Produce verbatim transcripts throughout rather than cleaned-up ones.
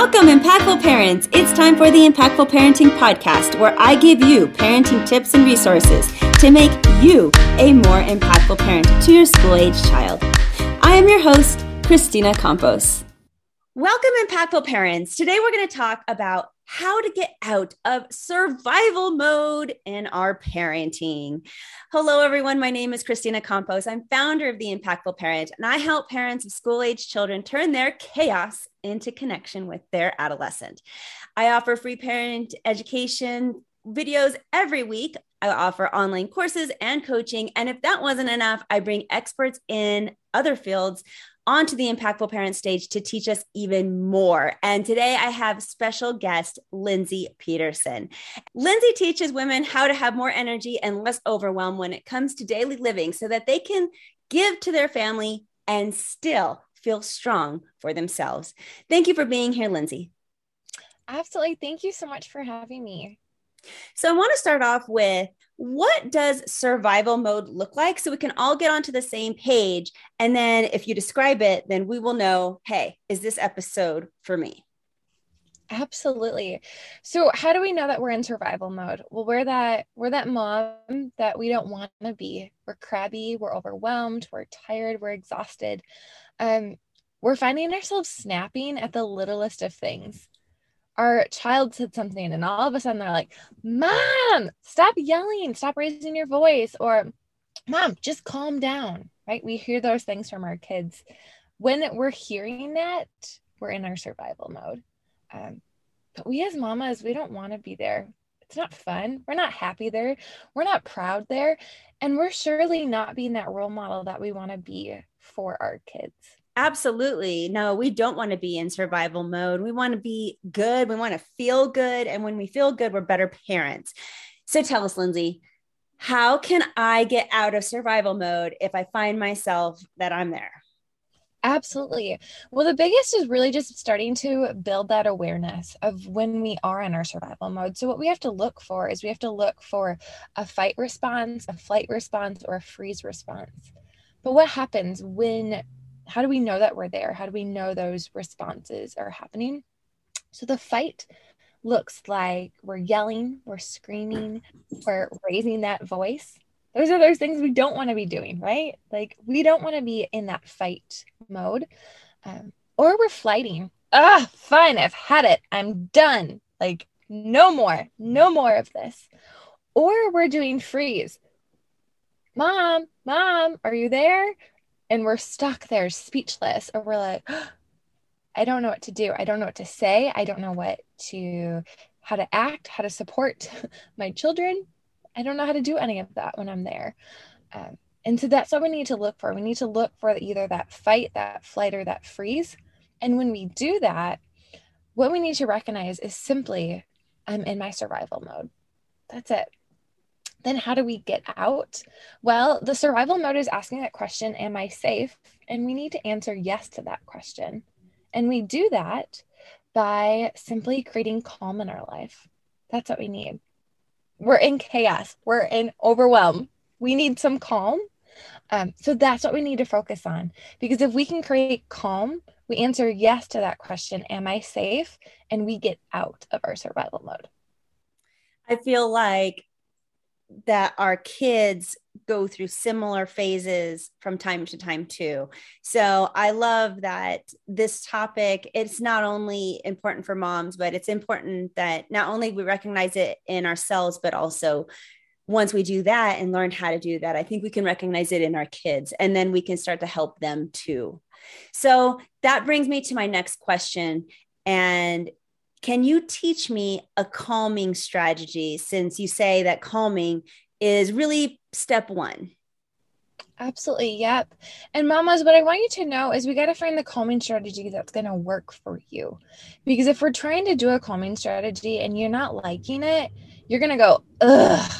Welcome, Impactful Parents. It's time for the Impactful Parenting Podcast, where I give you parenting tips and resources to make you a more impactful parent to your school-age child. I am your host, Christina Campos. Welcome, Impactful Parents. Today we're going to talk about how to get out of survival mode in our parenting. Hello, everyone. My name is Christina Campos. I'm founder of The Impactful Parent, and I help parents of school-age children turn their chaos into connection with their adolescent. I offer free parent education videos every week. I offer online courses and coaching. And if that wasn't enough, I bring experts in other fields onto the Impactful Parent stage to teach us even more. And today I have special guest, Lindsay Peterson. Lindsay teaches women how to have more energy and less overwhelm when it comes to daily living so that they can give to their family and still feel strong for themselves. Thank you for being here, Lindsay. Absolutely. Thank you so much for having me. So I want to start off with, what does survival mode look like so we can all get onto the same page? And then if you describe it, then we will know, hey, is this episode for me? Absolutely. So how do we know that we're in survival mode? Well, we're that, we're that mom that we don't want to be. We're crabby, we're overwhelmed, we're tired, we're exhausted. Um, we're finding ourselves snapping at the littlest of things. Our child said something and all of a sudden they're like, Mom, stop yelling, stop raising your voice, or Mom, just calm down, right? We hear those things from our kids. When we're hearing that, we're in our survival mode. Um, but we as mamas, we don't want to be there. It's not fun. We're not happy there. We're not proud there. And we're surely not being that role model that we want to be for our kids. Absolutely. No, we don't want to be in survival mode. We want to be good. We want to feel good. And when we feel good, we're better parents. So tell us, Lindsay, how can I get out of survival mode if I find myself that I'm there? Absolutely. Well, the biggest is really just starting to build that awareness of when we are in our survival mode. So what we have to look for is we have to look for a fight response, a flight response, or a freeze response. But what happens when How do we know that we're there? How do we know those responses are happening? So the fight looks like we're yelling, we're screaming, we're raising that voice. Those are those things we don't want to be doing, right? Like we don't want to be in that fight mode. Um, or we're flighting. Ah, fine, I've had it. I'm done. Like no more, no more of this. Or we're doing freeze. Mom, mom, are you there? And we're stuck there speechless, or we're like, oh, I don't know what to do. I don't know what to say. I don't know what to, how to act, how to support my children. I don't know how to do any of that when I'm there. Um, and so that's what we need to look for. We need to look for either that fight, that flight, or that freeze. And when we do that, what we need to recognize is simply, I'm in my survival mode. That's it. Then how do we get out? Well, the survival mode is asking that question, am I safe? And we need to answer yes to that question. And we do that by simply creating calm in our life. That's what we need. We're in chaos. We're in overwhelm. We need some calm. Um, so that's what we need to focus on. Because if we can create calm, we answer yes to that question, am I safe? And we get out of our survival mode. I feel like that our kids go through similar phases from time to time too. So I love that this topic, it's not only important for moms, but it's important that not only we recognize it in ourselves, but also once we do that and learn how to do that, I think we can recognize it in our kids, and then we can start to help them too. So that brings me to my next question. And can you teach me a calming strategy, since you say that calming is really step one? Absolutely. Yep. And mamas, what I want you to know is we got to find the calming strategy that's going to work for you. Because if we're trying to do a calming strategy and you're not liking it, you're going to go, ugh,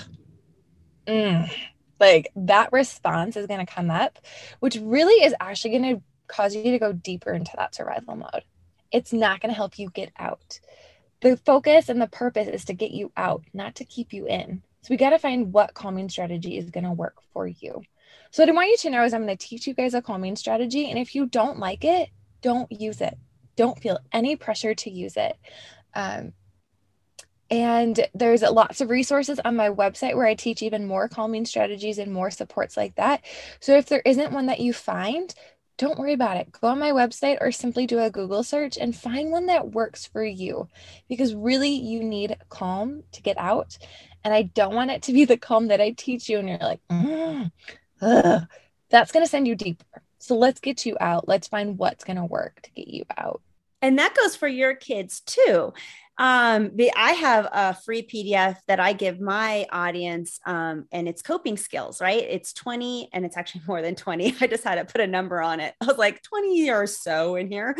mm. Like that response is going to come up, which really is actually going to cause you to go deeper into that survival mode. It's not going to help you get out. The focus and the purpose is to get you out, not to keep you in. So we got to find what calming strategy is going to work for you. So what I want you to know is I'm going to teach you guys a calming strategy. And if you don't like it, don't use it. don't feel any pressure to use it. Um, and there's lots of resources on my website where I teach even more calming strategies and more supports like that. So if there isn't one that you find, don't worry about it. Go on my website or simply do a Google search and find one that works for you, because really you need calm to get out. And I don't want it to be the calm that I teach you and you're like, mm, ugh. That's going to send you deeper. So let's get you out. Let's find what's going to work to get you out. And that goes for your kids too. Um, the, I have a free P D F that I give my audience, um, and it's coping skills, right? It's twenty, and it's actually more than twenty. I just had to put a number on it. I was like twenty or so in here.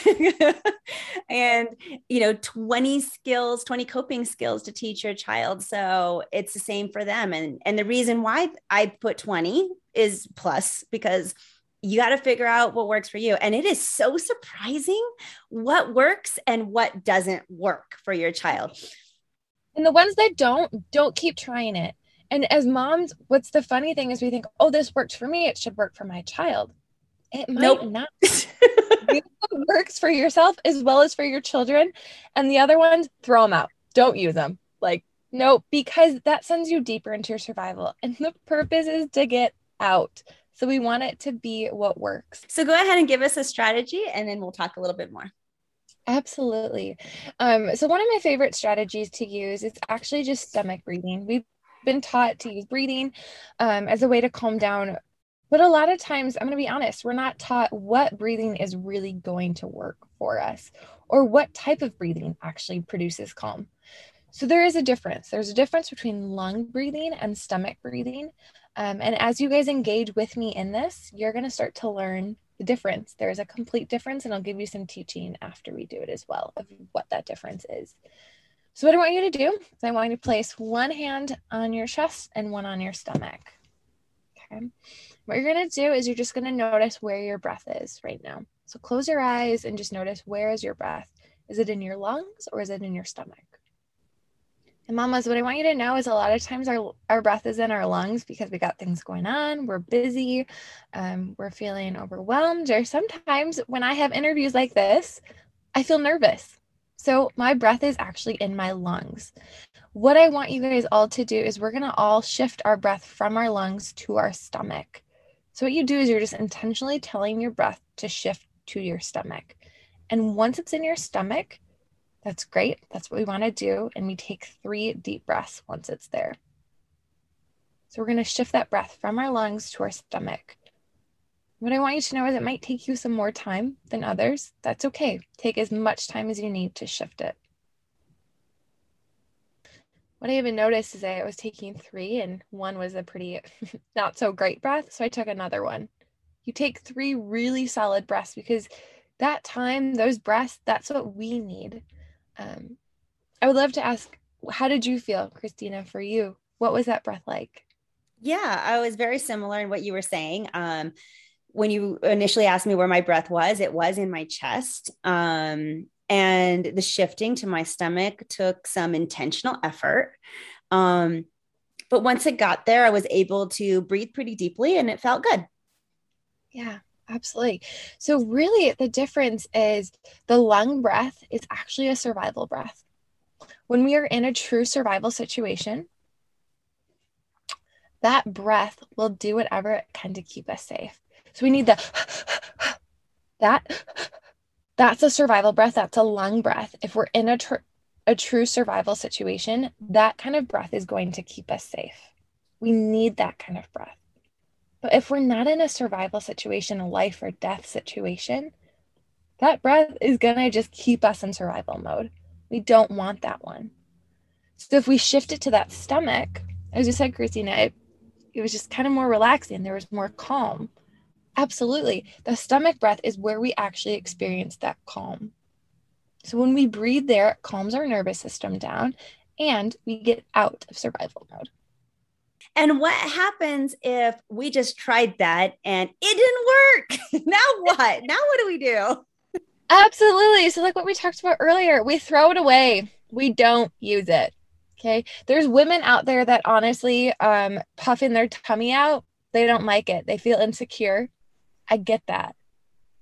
And, you know, twenty skills, twenty coping skills to teach your child. So it's the same for them. And, and the reason why I put twenty is plus, because you got to figure out what works for you. And it is so surprising what works and what doesn't work for your child. And the ones that don't, don't keep trying it. And as moms, what's the funny thing is we think, oh, this works for me, it should work for my child. It might nope. not. It works for yourself as well as for your children. And the other ones, throw them out. Don't use them. Like, no, because that sends you deeper into your survival. And the purpose is to get out. So we want it to be what works. So go ahead and give us a strategy, and then we'll talk a little bit more. Absolutely. Um, so one of my favorite strategies to use is actually just stomach breathing. We've been taught to use breathing um, as a way to calm down. But a lot of times, I'm going to be honest, we're not taught what breathing is really going to work for us, or what type of breathing actually produces calm. So there is a difference. There's a difference between lung breathing and stomach breathing. Um, and as you guys engage with me in this, you're going to start to learn the difference. There is a complete difference, and I'll give you some teaching after we do it as well of what that difference is. So what I want you to do is I want you to place one hand on your chest and one on your stomach. Okay. What you're going to do is you're just going to notice where your breath is right now. So close your eyes and just notice, where is your breath? Is it in your lungs or is it in your stomach? And mamas, what I want you to know is a lot of times our, our breath is in our lungs because we got things going on. We're busy. Um, we're feeling overwhelmed. Or sometimes when I have interviews like this, I feel nervous. So my breath is actually in my lungs. What I want you guys all to do is we're going to all shift our breath from our lungs to our stomach. So what you do is you're just intentionally telling your breath to shift to your stomach. And once it's in your stomach, that's great. That's what we want to do. And we take three deep breaths once it's there. So we're going to shift that breath from our lungs to our stomach. What I want you to know is it might take you some more time than others. That's okay. Take as much time as you need to shift it. What I even noticed is that I was taking three and one was a pretty not so great breath. So I took another one. You take three really solid breaths, because that time, those breaths, that's what we need. Um, I would love to ask, how did you feel, Christina, for you? What was that breath like? Yeah, I was very similar in what you were saying. Um, when you initially asked me where my breath was, it was in my chest. Um, and the shifting to my stomach took some intentional effort. Um, but once it got there, I was able to breathe pretty deeply and it felt good. Yeah. Absolutely. So really the difference is the lung breath is actually a survival breath. When we are in a true survival situation, that breath will do whatever it can to keep us safe. So we need the, that, that's a survival breath. That's a lung breath. If we're in a, tr- a true survival situation, that kind of breath is going to keep us safe. We need that kind of breath. But if we're not in a survival situation, a life or death situation, that breath is going to just keep us in survival mode. We don't want that one. So if we shift it to that stomach, as you said, Christina, it, it was just kind of more relaxing. There was more calm. Absolutely. The stomach breath is where we actually experience that calm. So when we breathe there, it calms our nervous system down and we get out of survival mode. And what happens if we just tried that and it didn't work? Now what? Now what do we do? Absolutely. So like what we talked about earlier, we throw it away. We don't use it. Okay. There's women out there that honestly um, puffing their tummy out. They don't like it. They feel insecure. I get that.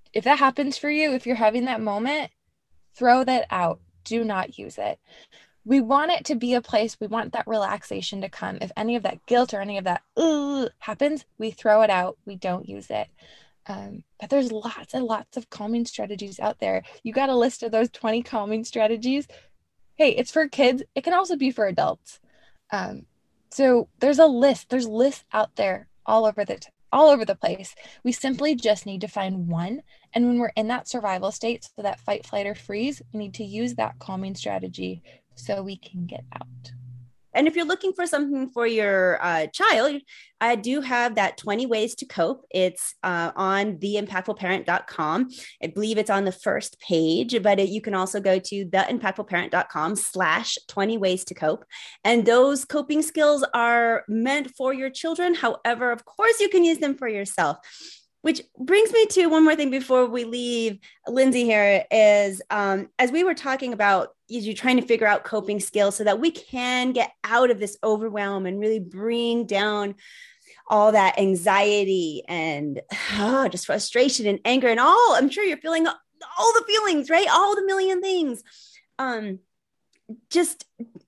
If that happens for you, if you're having that moment, throw that out. Do not use it. We want it to be a place, we want that relaxation to come. If any of that guilt or any of that Ugh, happens, we throw it out. We don't use it. Um, but there's lots and lots of calming strategies out there. You got a list of those twenty calming strategies. Hey, it's for kids. It can also be for adults. Um, so there's a list. There's lists out there all over the t- all over the place. We simply just need to find one. And when we're in that survival state, so that fight, flight, or freeze, we need to use that calming strategy so we can get out. And if you're looking for something for your uh, child, I do have that twenty ways to cope. It's uh, on the impactful parent dot com. I believe it's on the first page, but it, you can also go to the impactful parent dot com slash twenty ways to cope. And those coping skills are meant for your children. However, of course, you can use them for yourself. Which brings me to one more thing before we leave Lindsay here is, um, as we were talking about, is you trying to figure out coping skills so that we can get out of this overwhelm and really bring down all that anxiety and oh, just frustration and anger and all, I'm sure you're feeling all the feelings, right? All the million things. Um, just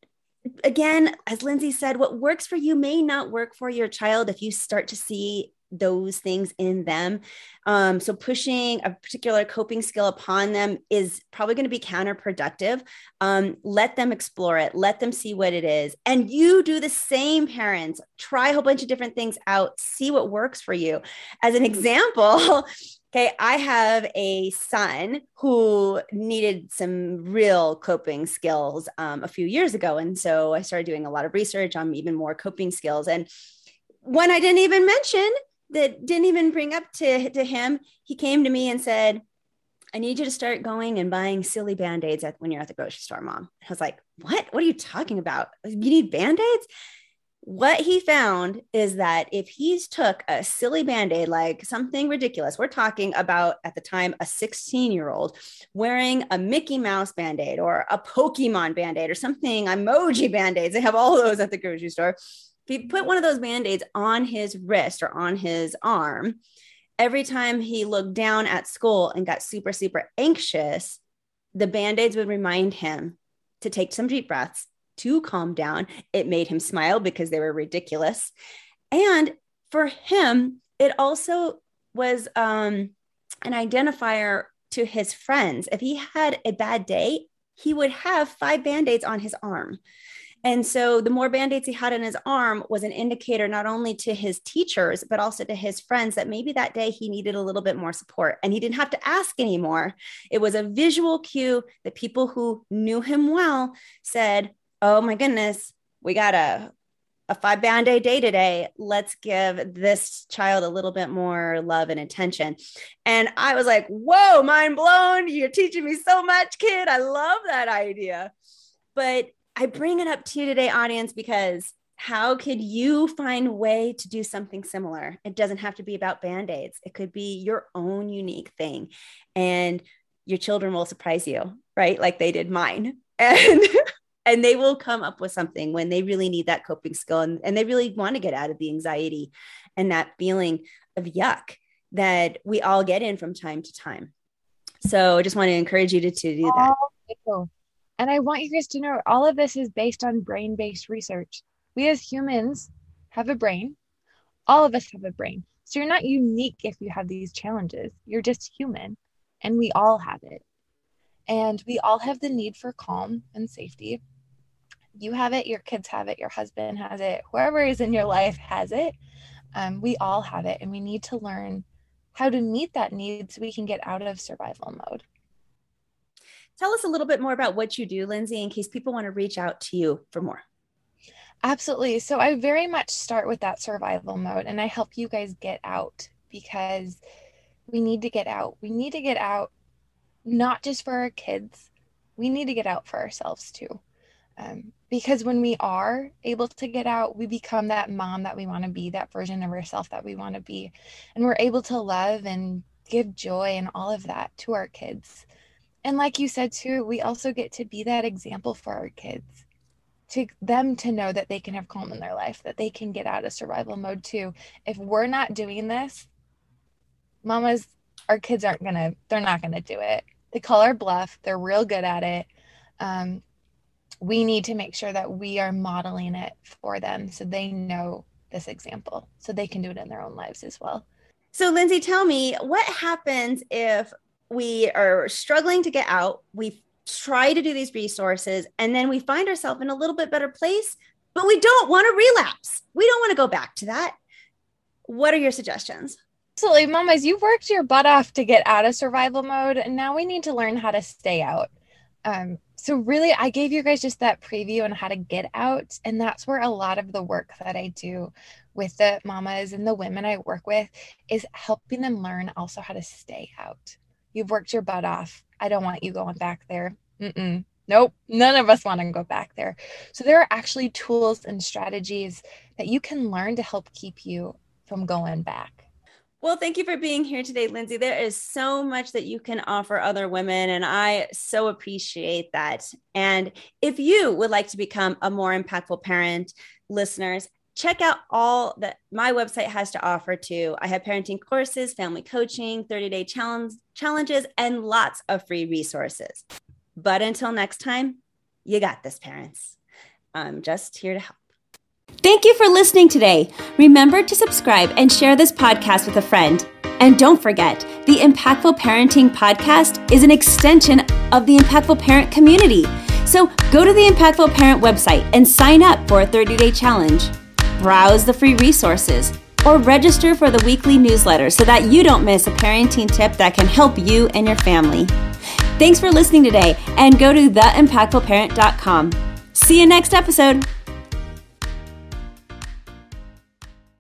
again, as Lindsay said, what works for you may not work for your child if you start to see those things in them. Um, so pushing a particular coping skill upon them is probably going to be counterproductive. Um, let them explore it. Let them see what it is. And you do the same, parents. Try a whole bunch of different things out. See what works for you. As an example, okay, I have a son who needed some real coping skills um, a few years ago. And so I started doing a lot of research on even more coping skills. And one I didn't even mention, that didn't even bring up to, to him, he came to me and said, I need you to start going and buying silly Band-Aids at, when you're at the grocery store, Mom. I was like, what? What are you talking about? You need Band-Aids? What he found is that if he's took a silly Band-Aid, like something ridiculous, we're talking about at the time, a sixteen year old wearing a Mickey Mouse Band-Aid or a Pokemon Band-Aid or something, emoji Band-Aids. They have all those at the grocery store. If he put one of those Band-Aids on his wrist or on his arm, every time he looked down at school and got super, super anxious, the Band-Aids would remind him to take some deep breaths, to calm down. It made him smile because they were ridiculous. And for him, it also was um, an identifier to his friends. If he had a bad day, he would have five Band-Aids on his arm. And so the more Band-Aids he had on his arm was an indicator not only to his teachers, but also to his friends that maybe that day he needed a little bit more support and he didn't have to ask anymore. It was a visual cue that people who knew him well said, oh my goodness, we got a, a five Band-Aid day today. Let's give this child a little bit more love and attention. And I was like, whoa, mind blown. You're teaching me so much, kid. I love that idea. But I bring it up to you today, audience, because how could you find a way to do something similar? It doesn't have to be about Band-Aids. It could be your own unique thing. And your children will surprise you, right? Like they did mine. And, and they will come up with something when they really need that coping skill. And, and they really want to get out of the anxiety and that feeling of yuck that we all get in from time to time. So I just want to encourage you to, to do that. Oh, and I want you guys to know all of this is based on brain-based research. We as humans have a brain. All of us have a brain. So you're not unique if you have these challenges. You're just human, and we all have it. And we all have the need for calm and safety. You have it, your kids have it, your husband has it, whoever is in your life has it. Um, we all have it, and we need to learn how to meet that need so we can get out of survival mode. Tell us a little bit more about what you do, Lindsay, in case people want to reach out to you for more. Absolutely. So I very much start with that survival mode, and I help you guys get out because we need to get out. We need to get out, not just for our kids. We need to get out for ourselves too. Um, because when we are able to get out, we become that mom that we want to be, that version of ourselves that we want to be. And we're able to love and give joy and all of that to our kids. And like you said too, we also get to be that example for our kids, to them to know that they can have calm in their life, that they can get out of survival mode too. If we're not doing this, mamas, our kids aren't going to, they're not going to do it. They call our bluff. They're real good at it. Um, we need to make sure that we are modeling it for them so they know this example, so they can do it in their own lives as well. So Lindsay, tell me, what happens if we are struggling to get out? We try to do these resources and then we find ourselves in a little bit better place, but we don't want to relapse. We don't want to go back to that. What are your suggestions? Absolutely. Mamas, you worked your butt off to get out of survival mode, and now we need to learn how to stay out. Um, so really, I gave you guys just that preview on how to get out, and that's where a lot of the work that I do with the mamas and the women I work with is helping them learn also how to stay out. You've worked your butt off. I don't want you going back there. Mm-mm. Nope. None of us want to go back there. So there are actually tools and strategies that you can learn to help keep you from going back. Well, thank you for being here today, Lindsay. There is so much that you can offer other women, and I so appreciate that. And if you would like to become a more impactful parent, listeners, check out all that my website has to offer too. I have parenting courses, family coaching, thirty-day challenge challenges, and lots of free resources. But until next time, you got this, parents. I'm just here to help. Thank you for listening today. Remember to subscribe and share this podcast with a friend. And don't forget, the Impactful Parenting Podcast is an extension of the Impactful Parent community. So go to the Impactful Parent website and sign up for a thirty-day challenge. Browse the free resources or register for the weekly newsletter so that you don't miss a parenting tip that can help you and your family. Thanks for listening today, and go to the impactful parent dot com. See you next episode.